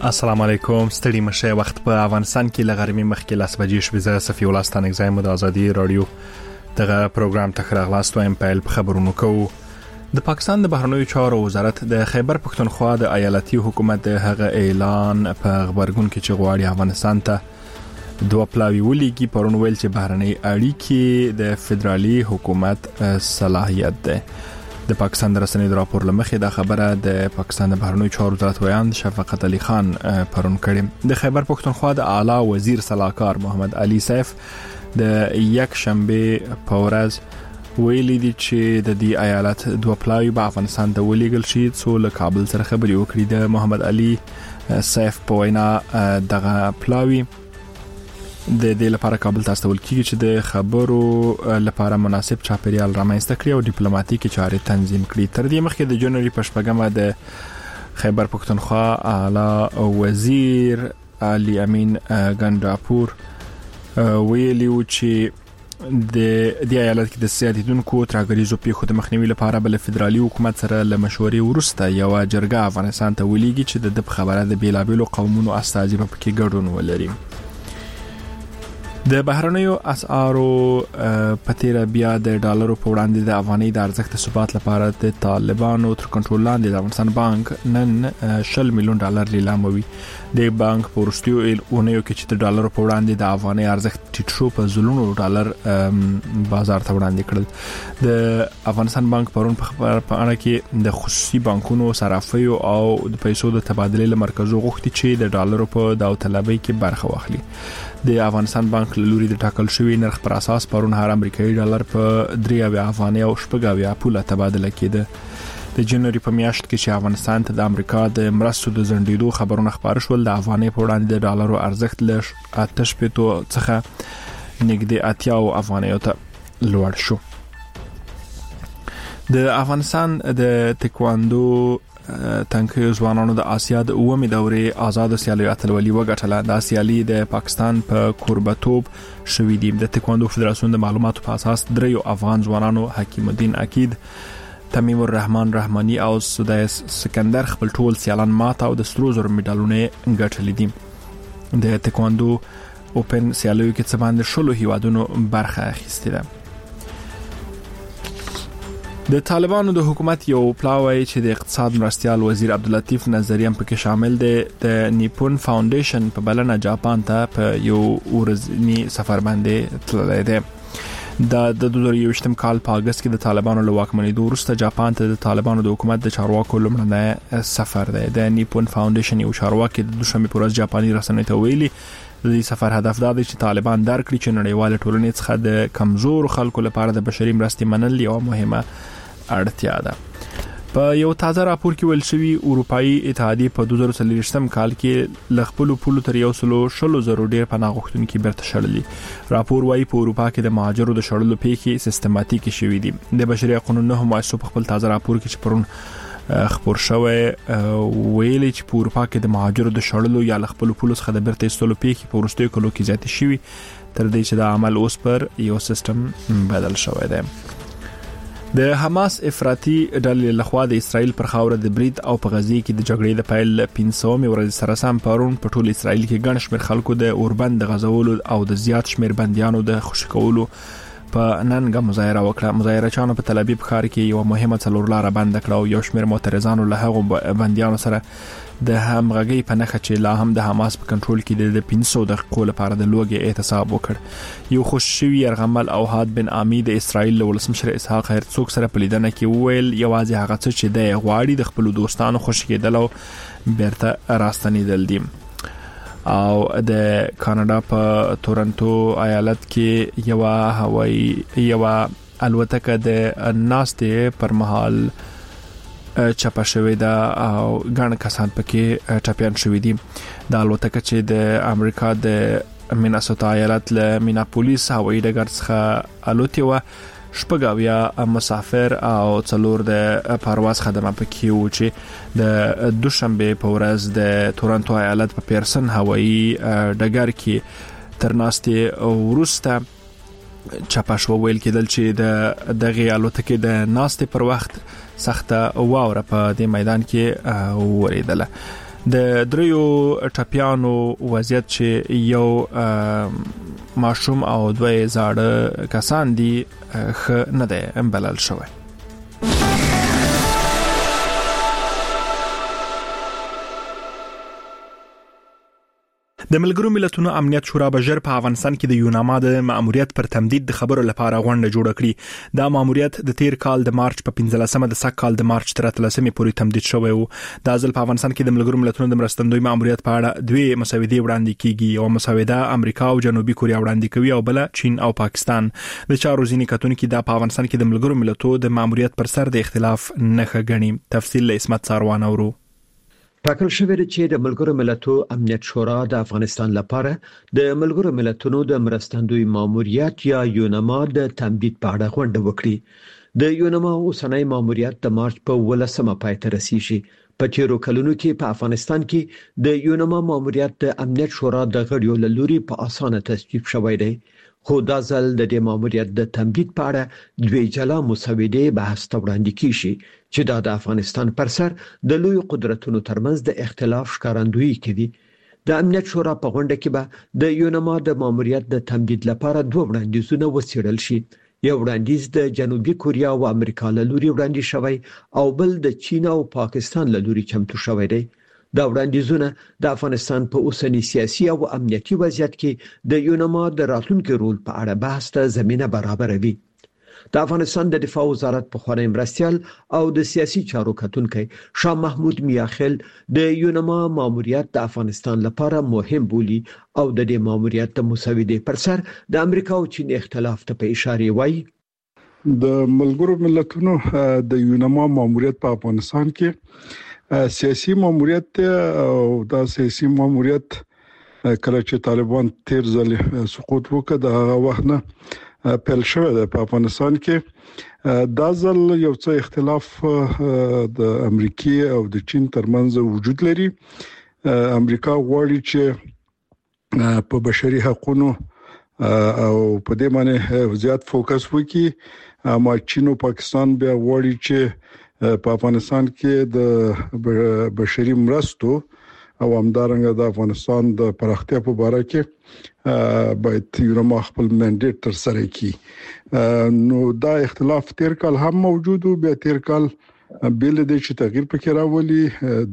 السلام علیکم. ستړي مشه وخت په افغانستان کې لغرمې مخکې لاس بجې شوې. زه صفي الله ستانک زایم د ازادي رادیو دغه پروګرام ته خراغلاست وایم. په خبرونو کوو د پاکستان د بهرنیو چارو وزارت د خیبر پختونخوا د ایالتي حکومت هغه اعلان په خبرګون کې چې غواړي افغانستان ته دوه پلاوی ولېږي پرون ویل چې بهرنۍ اړیکې د فدرالي حکومت صلاحیت ده. د پاکستان د رسنیو راپور لمخې دا خبره د پاکستان د بهرنیو چارو وزارت ویاند شفقت علي خان پرون کړي. د خیبر پختونخوا د اعلی وزیر صلاحکار محمد علي سیف د یک شنبه په ورځ ویلي دي چې د دې ایالت دوه پلاوی په افغانستان ته ولېږل شي څو له کابل سره خبرې وکړي. د محمد علي سیف په وینا دغه پلاوی د دې لپاره کابل ته استول کیږي چې د خبرو لپاره مناسب چاپیریال رامنځته کړي او ډیپلوماټیکي چارې تنظیم کړي. تر دې مخکې د جنوري په شپږمه د خیبر پختونخوا اعلی وزیر علي امین ګنداپور ویلي چې د ایالت کې د سیادتونکو ترګریزو پیښو د مخنیوي لپاره بل فدرالي حکومت سره له مشورې وروسته یو جرګه افغانستان ته ولېږي چې د خبره د بیلابېلو قومونو استازي په کې ګډون ولري. د بهرنیو اسعارو پتیره بیا د ډالرو په وړاندې د افغاني د ارزښت ثبات لپاره د طالبانو تر کنټرول لاندې د افغانستان بانک نن 10 میلیون ډالر لیلاموي. د بانک په وروستیو اونیو کې چې د ډالرو په وړاندې د افغاني ارزښت ټیټ شو په زلونو ډالر بازار ته وړاندې کړل. د افغانستان بانک پرون په اړه کې د خصوصي بانکونو صرافیو او د پیسو د تبادلې لمرکزو غوښتي چې د ډالرو په داوطلبۍ کې برخه واخلي. د افغانستان بانک له لوري د ټاکل شوی نرخ پر اساس پرون هر امریکایي ډالر په 3 افغاني او 6 پوله تبادله کېده. د جنوري په میاشت کې چې افغانستان ته د امریکا د مرستو د زندیدو خبرونه خبر شول د افغاني په وړاندې د ډالرو ارزښت له 8 څخه نږدې 80 افغانیو ته لوړ شو. د افغانستان د تکواندو تنکیو ځوانانو د آسیا د اومې دورې آزاد سیالي اتلولي وګټله. د سیالي د پاکستان په کوربتوب شوې دي. د تکواندو فدراسیون د معلوماتو په اساس 3 افغان ځوانانو حکیم الدین عقید، تمیم الرحمن رحماني او سدایس سکندر خپل ټول سیالان ماته او د سرو زرو میډالونه ګټلې دي. د تکواندو اوپن سیالیو کې څه باندې 16 هیوادونو برخه اخیستې ده. د طالبانو د حکومت یو پلاوی چې د اقتصاد مرستيال وزیر عبداللطیف نظری هم پکې شامل دی د نیپون فاونډیشن په بلنه جاپان ته په یو ورځنی سفر باندې تللی دی. د 2021 کال په اگست کې د طالبانو له واکمنۍ وروسته جاپان ته د طالبانو د حکومت د چارواکو لومړنی سفر دی. د نیپون فاونډیشن یو چارواکي د دوشنبه په ورځ جاپاني رسنیو ته ویلي د دې سفر هدف دا دی چې طالبان درک کړي چې نړیوال ټولنې څخه د کمزور خلکو لپاره د بشري مرستې منل یو مهمه اړتیا ده. په یو تازه راپور کې ویل شوی اروپאי اتحادیه په 2023 کال کې لغپلو پولو تر 100,000 ډیر پناه غوښتونکي برته شړلي. راپور وايي په اروپا کې د مهاجرو د شړلو پیښې سیستماتیکي شوې دي. د بشري حقوقو نه مؤسسو په خپل تازه راپور کې چې پرون خبر شوی ویلي چې په اروپا کې د مهاجرو د شړلو یا لغپلو پولو څخه د برته ایستلو پیښې په وروستیو کلو کې زیاتې شوي تر دې چې د عمل اوس پر یو سیستم بدل شوی دی. د حماس افراطي ډلې لخوا د اسرائیل پر خاوره د برید او په غزه کې د جګړې د پیل 500 ورځې سره سم پرون په ټول اسرائیل کې ګڼ شمېر خلکو د اوربند د غزولو او د زیات شمېر بنديانو د خوشی کولو په ننګه مظاهره وکړه. مظاهرچیانو په تل ابیب ښار کې یو مهمه څلورلاره بند کړه او یو شمېر معترضانو له هغو بنديانو سره د همغږي په نخښه چې لا هم د حماس په کنټرول کې د 500 دقیقو لپاره د لوګي احتساب وکړ. یو خوششوي يرغمل او حاد بن عامی د اسرائیل ولسمشر اسحاق هرڅوک سره په لیدنه کې ویل یوازې هغه څه چې د غواړي د خپل دوستانو خوشی کېدل او بیرته راستنیدل دي. او د کاناډا په تورنټو ایالت کې یو الوتکه د ناستې پر مهال چپه شوې ده او ګڼ کسان پکې ټپيان شوي دي. د الوتکه چې د امریکا د میناسوتا ایالت له میناپولیس هوایي ډګر څخه الوتي و 6 مسافر او 4 د پرواز خدمه پکې و چې د دوشنبه په ورځ د تورنټو ایالت په پیرسن هوایي ډګر کې ترناستي وروسته چپه شو. ویل کېدل چې د دغه الوتکې د ناستې پر وخت سخته واوره په دې میدان کې وریدله. د دریو ټپیانو وضعیت چې یو ماشوم او دوه زاړه کسان دي خ نه ده بلل شوی. د ملګرو ملتونو امنیت شورا بجر په افغانستان کې د یوناما د مأموریت پر تمدید د خبرو لپاره غونډه جوړه کړې. دا مأموریت د تیر کال د مارچ په 15مه د سږ کال د مارچ تر 13مه پورې تمدید شوی و. د ځل په افغانستان کې د ملګرو ملتونو د مرستندوی مأموریت په اړه دوه مسودې وړاندې کیږي. یو مسوده امریکا او جنوبي کوریا وړاندې کوي او بل چین او پاکستان. د چارو ځینې کتونکو د افغانستان کې د ملګرو ملتونو د مأموریت پر سر د اختلاف نه غني. تفصیل له اسمت ساروان اورو. ټاکل شوی چې د ملګرو ملتونو امنیت شورا د افغانستان لپاره د ملګرو ملتونو د مرستندوی ماموریت یا یوناما د تمدید په اړه غونډه وکړي. د یوناما اوسنۍ ماموریت د مارچ په 18مه پای ته رسیدي. په تیرو کلونو کې په افغانستان کې د یوناما ماموریت د امنیت شورا د غړیو له لوري په اسانه تصویب شوی دی. خو دا ځل د دې ماموریت د تمدید په اړه دوه جلا مسودې بحث ته وړاندې کیږي چې د افغانستان پر سر د لوی قدرتونو ترمنځ د اختلاف ښکارندویي کوي. د امنیت شورا په غونډه کې به د یوناما د ماموریت د تمدید لپاره دوه وړاندیزونه وڅېړل شي. یو وړاندیز د جنوبي کوریا او امریکا له لوري وړاندې شوی او بل د چین او پاکستان له لوري چمتو شوی دی. دا وړاندیزونه د افغانستان په اوسنی سیاسي او امنیتي وضعیت کې د یوناما د راتلونکي رول په اړه بحث ته زمينه برابروي. د افغانستان د دفاع وزارت په خوري مرستيال او د سیاسي چارو کتونکي شاه محمود میاخیل د یوناما ماموریت د افغانستان لپاره مهم بولي او د دې ماموریت د مسودې پر سر د امریکا او چین اختلاف ته په اشاره وایي. د ملګرو ملتونو د یوناما ماموریت په افغانستان کې سیاسي ماموریت او دا سیاسي ماموریت کله چې طالبان تیر ځل سقوط وکړ د هغه وخت نه پیل شوی دی په افغانستان کې. دا ځل یو څه اختلاف د امریکای او د چین ترمنځ وجود لري. امریکا غواړي چې په بشري حقوقو او په دې باندې زیات فوکس وکړي، اما چین او پاکستان بیا غواړي چې په افغانستان کې د بشري مرستو او همدارنګه د افغانستان د پراختیا په اړه کې باید یوناما خپل منډیټ تر سره کړي. نو دا اختلاف تیر کال هم موجود و، بیا تیر کال بل د چې تغییر پکې راولي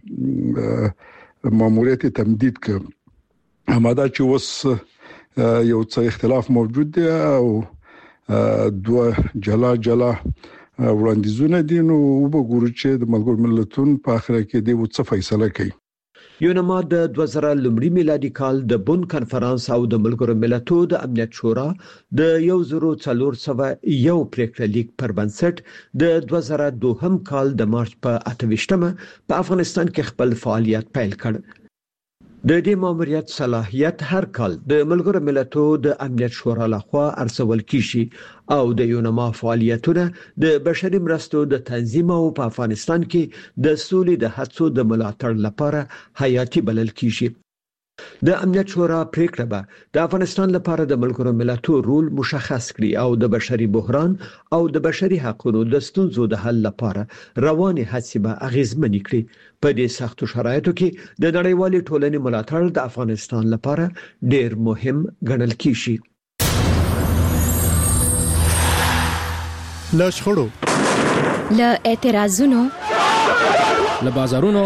دغه ماموریت تمدید کړ. همدا چې اوس یو څه اختلاف موجود دی او دوه جلا وړاندیزونه دي. نو وګورو چې د ملګرو ملتونو په اخر کې د څه فیصله کوي. یوناما د 2000 میلادي کال د بون کنفرانس او د ملګرو ملتونو د امنیت شورا د 1401 پریکړه لیک پر بنسټ د 2002 کال د مارچ په 28مه په افغانستان کې خپل فعالیت پیل کړ. د دې ماموریت صلاحیت هر کال د ملګرو ملتونو د امنیت شورا لخوا ارسول کیږي او د یوناما فعالیتونه د بشري مرستو د تنظیم او په افغانستان کې د سولې د هڅو د ملاتړ لپاره حیاتي بلل کیږي. د امنیت شورا پریکړه به د افغانستان لپاره د ملګرو ملتونو رول مشخص کړي او د بشري بحران او د بشري حقوقو د ستونزو د حل لپاره رواني هڅې به اغیزمنې کړي. په دې سختو شرایطو کې د نړیوالې ټولنې ملاتړ د افغانستان لپاره ډېر مهم ګڼل کیږي. له شخړو، له اعتراضونو، له بازارونو،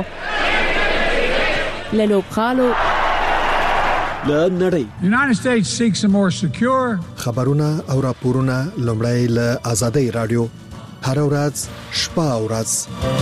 له لوبغالو، له نړۍ. The United States seeks a more secure خبرونه او راپورونه لومړی له آزادۍ رادیو هر ورځ شپه او ورځ.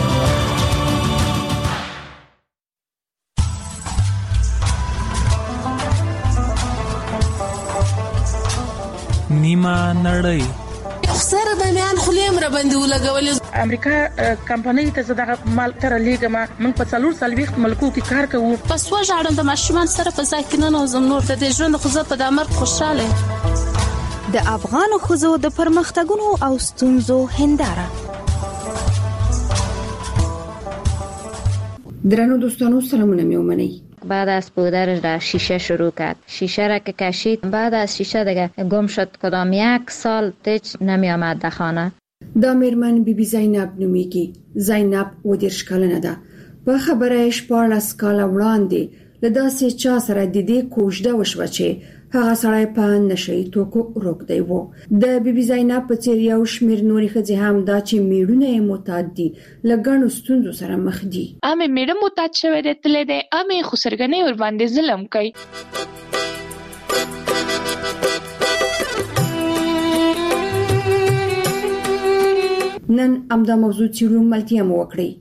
نیمه نړۍ سره د میان خلیم را باندې ولګولې. امریکا کمپنۍ ته زداغه مال تر لیګما من په 440 ملکو کې کار کوو. پس وژاړم د ماشومان سره په ځای کې نه نوزم نور د ژوند خو زه په دمر خوشاله. د افغان خزو د پرمختګونو او ستونزو هنداره. درنو دوستانو سلامونه میومنی. بعد از پودرش را شیشه شروع کرد. شیشه را که کشید، بعد از شیشه دیگه گم شد. کدام 1 سال تیچ نمی آمد در خانه. دا میرمن بی بی زینب نومیگی. زینب 10 کلنه ده. په خبره 14 کال وړاندې له داسې چا سره د دې کوژده وشوه چې هغه سړی په نشئی توکو روږدی و. د بیبي زینب په څیر یو شمېر نورې ښځې هم دا چې میړونه یې معتاد دي له ګڼو ستونزو سره مخ دي. امې میړه معتاد شوی دی تللی دی، امې خو سرګنۍ ورباندې ظلم کوي. نن همدا موضوع څیړو، ملتیا مو وکړئ.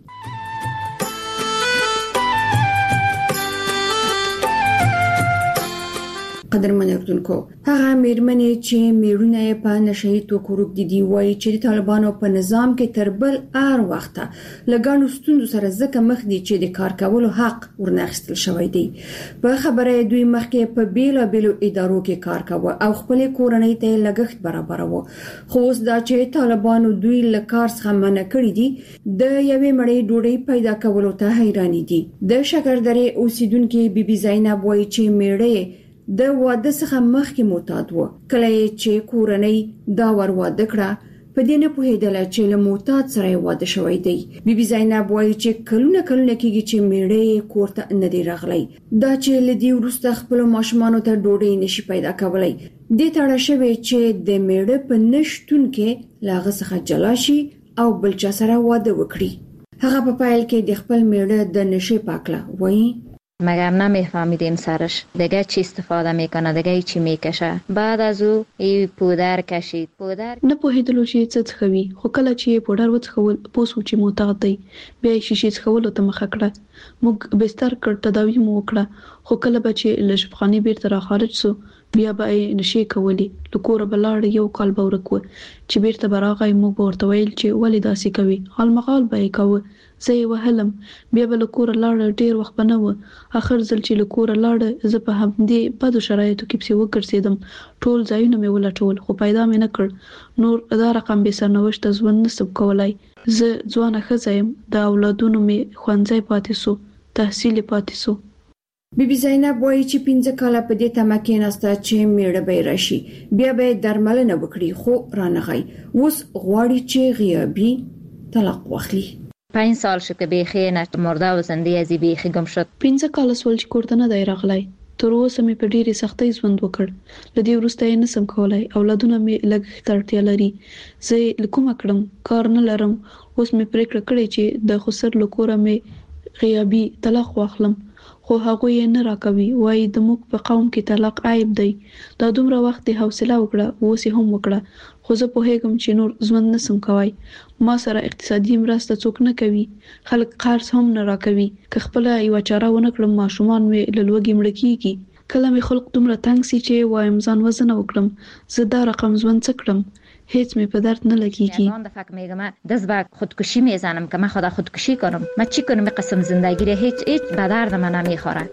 قدرمن اردوونکو، هغه میرمنې چې میړونه یې په نشئی توکو روږدي دي وایي چې د طالبانو په نظام کې تر بل هر وخته له ګڼو ستونزو سره ځکه مخ دي چې د کار کولو حق ورناخیستل شوی دی. په خبره دوی مخکې په بیلابیلو ادارو کې کار کاوه او خپلې کورنۍ ته لګښت برابروه، خو اوس دا چې طالبانو دوی له کار څخه منع کړي دي د یوې مړۍ ډوډۍ پیدا کولو ته حیرانې دي. د شکردرې اوسیدونکي بیبي زینب وایي چې میړه د واده څخه مخکې معتاد و، کله چې کورنۍ دا ور واده کړه په دې نه پوهېدله چې له معتاد سره واده شوی دی. بیبي زینب وایي چې کلونه کېږي چې میړه کور ته نه دی راغلی، دا چې له دې وروسته خپلو ماشومانو ته ډوډۍ نشي پیدا کولی. دې تړه شوې چې د میړه په نشتون کې له هغه څخه جلا شي او بل چا سره واده وکړي. هغه په پایل کې د خپل میړه د نشې پاکله وایي مگر نمیفهمیدیم سرش دیگه چی استفاده میکنه، دیگه چی میکشه. بعد از او ای پودر کشید. پودر نه پوهیدلو چې څه څخوي، خو کله چې پودر وڅخول پوسو چې معتاد دی، بیا شیشې څخولو ته مخه کړه. موږ بستر کړ، تداوی مو وکړه، خو کله به چې له شفخانې بیرته را خارج سو بیا به نشې کولی. له کوره به لاړ، یو کال به ورک و چې بیرته به راغی. موږ به ورته ویل چې ولې داسې کوي، حالمغال به یې کوه. زه یې وهلم، بیا به له کوره لاړه، ډېر وخت به نه و. اخر ځل چې له کوره لاړه زه په همدې بدو شرایطو کې پسې وګرځېدم. ټول ځایونه مې ولټول خو پیدا مې نه کړ. نور دا رقم بې سرنوشته ژوند نسم کولی. زه ځوانه ښځه یم، د اولادونو مې ښوونځی پاتې سو، تحصیل پاتې سو. بیبي زینب وایي چې 15 کاله په دې تمه کېناسته چې میړه به یې راشي، بیا به یې درملنه وکړي، خو رانغی. اوس غواړي چې غیابي طلاق واخلي. 5 سال شد که بیخی مرده و زنده ازی بیخی گم شد. 15 کال سول چې کور ته نه دی راغلی. تر اوسه مې په ډېرې سختۍ ژوند وکړ. له دې وروسته یې نسم کولی. اولادونه مې لږ ته اړتیا لري. زه یې له کومه کړم، کار نه لرم. اوس مې پرېکړه کړې چې د خسر له کوره مې غیابي طلاق واخلم، خو هغوی یې نه راکوي. وایي د موږ په قوم کې طلاق عیب دی. دا دومره وخت دې حوصله وکړه، اوس یې هم وکړه، خو زه پوهېږم چې نور ژوند نسم کوی. ما سره اقتصادي مرسته څوک نه کوي، خلک قرض هم نه راکوي. که خپله یوه چاره ونه کړم ماشومان مې له لوږې مړه کېږي. کله مې خلق دومره تنګ سي چې وایم ځان وزنه وکړم، زه دا رقم ژوند څه کړم، هیچ می په درد نه لگیږي. من دفعه میگم دست به خودکشی میزنم که من خدا خودکشی کنم، من چی کنم؟ قسم زندگی رو هیچ به درد من نمیخوره.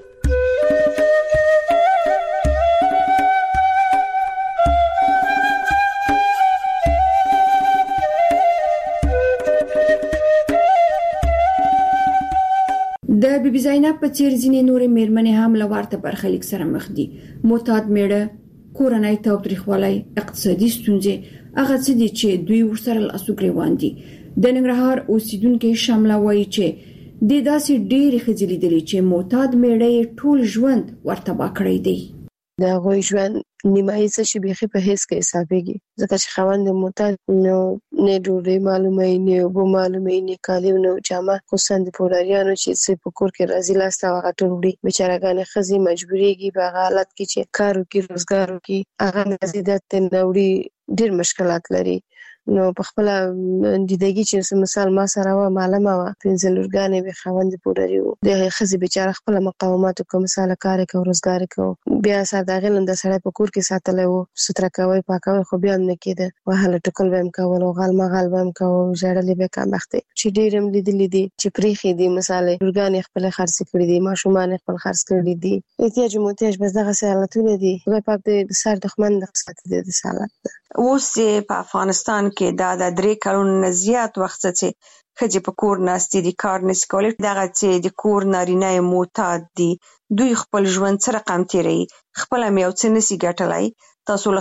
د بیبي زینب په څیر ځینې نورې میرمنې هم له ورته برخلیک سره مخ دي. معتاد میړه، کورنۍ تاوتریخوالی، اقتصادي ستونزې، هغه څه دي چې دوی ورسره لاس و ګریوان دي. د ننګرهار اوسیدونکي شمله وایي چې د داسې ډېرې ښځې لیدلې چې معتاد میړه ټول ژوند ورتباه کړی دی. د هغوی ژوند نیمایي څه شي بیخي په هیڅ کې حسابېږي، ځکه چې خاوند معتاد نو نه ډوډۍ معلومه یې، نه اوبه معلومه یې، نه کالي نه جامه، خصوصا د پوډریانو چې څه په کور کې راځي لاسته هغه ټول وړي. بیچارهګانې ښځې مجبورېږي په هغه حالت کې چې کار وکړي، روزګار وکړي، هغه مزیدات ته نه وړي، ډېر مشکلات لري. نو په خپل دیدګي چې مثال ما سره و معلومه و 15 لورګانې به خاوند پوډری و، د ښځې بیچاره خپل مقاومت کوم، مثال کار کوي، روزګار کوي، بیا ساده غلند سره په کور کې ساتلې وو، ستر کوي، پاکوي، خو بیا نه کېده. وهله ټکل ویم کول او غل مغال ویم کوي، جړلې به کم وخت چې ډېرم لیدلې دي چې پریخي دي، مثال لورګانې خپل خرڅ کړې دي، ماشومان خپل خرڅ کړې دي. احتیاج موتیج بس دغه حالتونه دي. خدای پاک دې سر دښمن د قصت دې سالت. اوس په افغانستان کې دا د 3 کلونو زیات وخت چې ښځې په کور ناستې دي، کار نشي کولی. دغه چې د کور نارینه معتاد دي، دوی خپل ژوند څه رقم تیروي، خپله هم یو څه نشي ګټلی. تاسو له